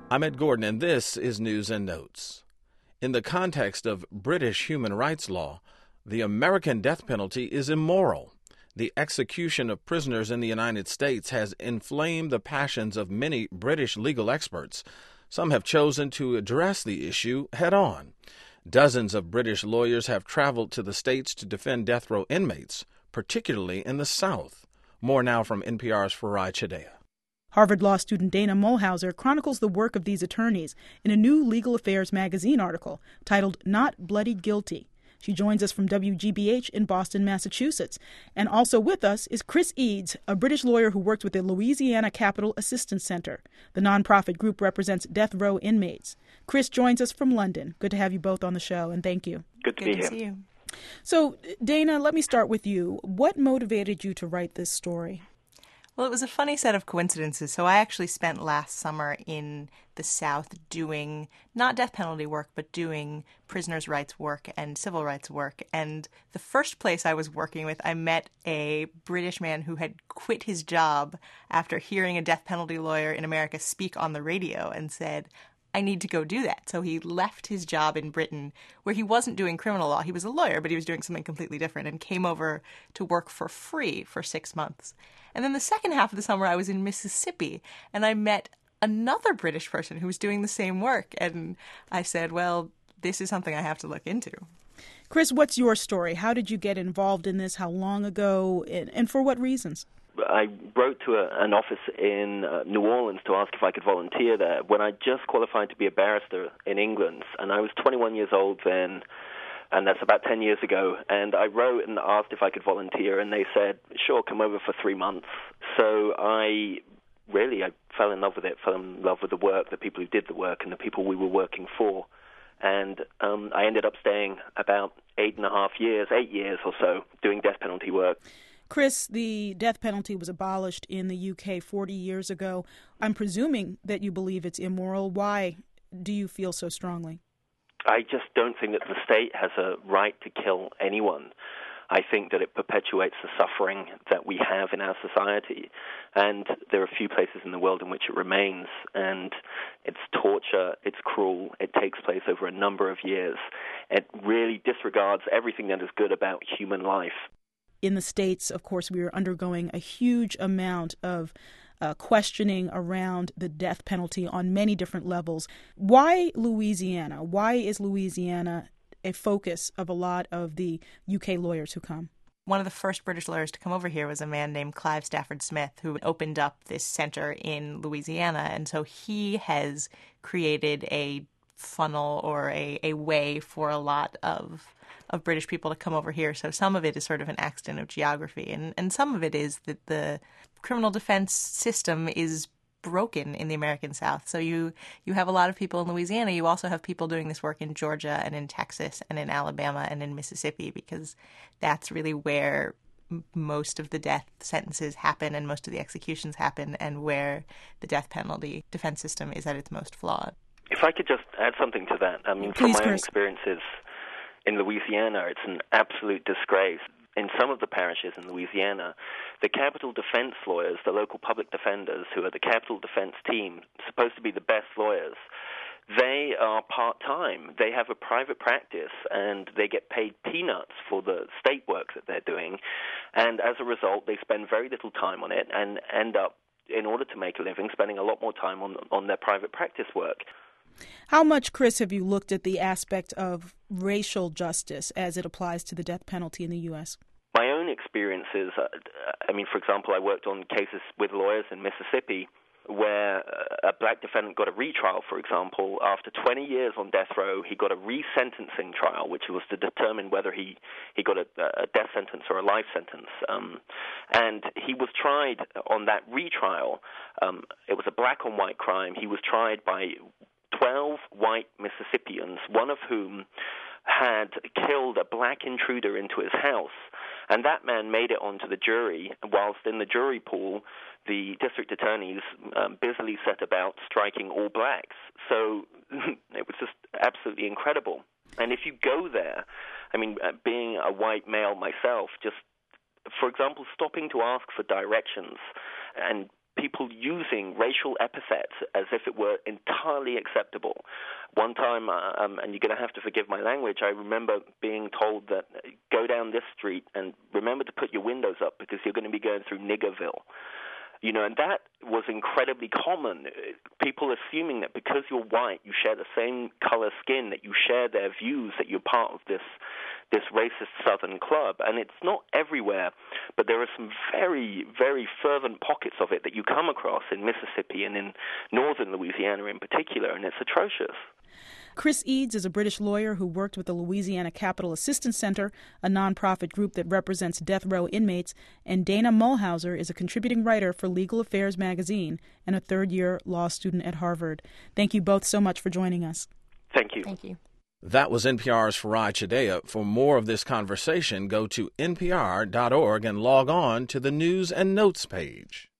I'm Ed Gordon, and this is News and Notes. In the context of British human rights law, the American death penalty is immoral. The execution of prisoners in the United States has inflamed the passions of many British legal experts. Some have chosen to address the issue head-on. Dozens of British lawyers have traveled to the States to defend death row inmates, particularly in the South. More now from NPR's Farai Chideya. Harvard Law student Dana Mulhauser chronicles the work of these attorneys in a new Legal Affairs magazine article titled Not Bloody Guilty. She joins us from WGBH in Boston, Massachusetts. And also with us is Chris Eads, a British lawyer who worked with the Louisiana Capital Assistance Center. The nonprofit group represents death row inmates. Chris joins us from London. Good to have you both on the show, and thank you. Good to be here. See you. So, Dana, let me start with you. What motivated you to write this story? Well, it was a funny set of coincidences. So I actually spent last summer in the South doing not death penalty work, but doing prisoners' rights work and civil rights work. And the first place I was working with, I met a British man who had quit his job after hearing a death penalty lawyer in America speak on the radio and said, I need to go do that. So he left his job in Britain where he wasn't doing criminal law. He was a lawyer, but he was doing something completely different and came over to work for free for 6 months. And then the second half of the summer, I was in Mississippi, and I met another British person who was doing the same work. And I said, well, this is something I have to look into. Chris, what's your story? How did you get involved in this? How long ago? And for what reasons? I wrote to an office in New Orleans to ask if I could volunteer there when I just qualified to be a barrister in England. And I was 21 years old then, and that's about 10 years ago. And I wrote and asked if I could volunteer, and they said, sure, come over for 3 months. So I fell in love with it, fell in love with the work, the people who did the work, and the people we were working for. And I ended up staying about 8 years or so, doing death penalty work. Chris, the death penalty was abolished in the UK 40 years ago. I'm presuming that you believe it's immoral. Why do you feel so strongly? I just don't think that the state has a right to kill anyone. I think that it perpetuates the suffering that we have in our society. And there are a few places in the world in which it remains. And it's torture, it's cruel, it takes place over a number of years. It really disregards everything that is good about human life. In the States, of course, we are undergoing a huge amount of questioning around the death penalty on many different levels. Why Louisiana? Why is Louisiana a focus of a lot of the UK lawyers who come? One of the first British lawyers to come over here was a man named Clive Stafford Smith, who opened up this center in Louisiana. And so he has created a funnel or a way for a lot of British people to come over here. So some of it is sort of an accident of geography, and some of it is that the criminal defense system is broken in the American South. So you have a lot of people in Louisiana. You also have people doing this work in Georgia and in Texas and in Alabama and in Mississippi, because that's really where most of the death sentences happen and most of the executions happen, and where the death penalty defense system is at its most flawed. If I could just add something to that. I mean, from my own experiences in Louisiana, it's an absolute disgrace. In some of the parishes in Louisiana, the capital defense lawyers, the local public defenders, who are the capital defense team, supposed to be the best lawyers, they are part-time. They have a private practice, and they get paid peanuts for the state work that they're doing. And as a result, they spend very little time on it and end up, in order to make a living, spending a lot more time on their private practice work. How much, Chris, have you looked at the aspect of racial justice as it applies to the death penalty in the U.S.? My own experiences, for example, I worked on cases with lawyers in Mississippi where a black defendant got a retrial, for example. After 20 years on death row, he got a resentencing trial, which was to determine whether he got a death sentence or a life sentence. And he was tried on that retrial. It was a black-on-white crime. He was tried by 12 white Mississippians, one of whom had killed a black intruder into his house. And that man made it onto the jury, whilst in the jury pool, the district attorneys busily set about striking all blacks. So it was just absolutely incredible. And if you go there, being a white male myself, just, for example, stopping to ask for directions and people using racial epithets as if it were entirely acceptable. One time, and you're going to have to forgive my language, I remember being told that go down this street and remember to put your windows up because you're going to be going through Niggerville. You know, and that was incredibly common. People assuming that because you're white, you share the same color skin, that you share their views, that you're part of this racist Southern club. And it's not everywhere, but there are some very, very fervent pockets of it that you come across in Mississippi and in northern Louisiana in particular, and it's atrocious. Chris Eads is a British lawyer who worked with the Louisiana Capital Assistance Center, a nonprofit group that represents death row inmates, and Dana Mulhauser is a contributing writer for Legal Affairs magazine and a third-year law student at Harvard. Thank you both so much for joining us. Thank you. Thank you. That was NPR's Faraj Chideya. For more of this conversation, go to npr.org and log on to the News and Notes page.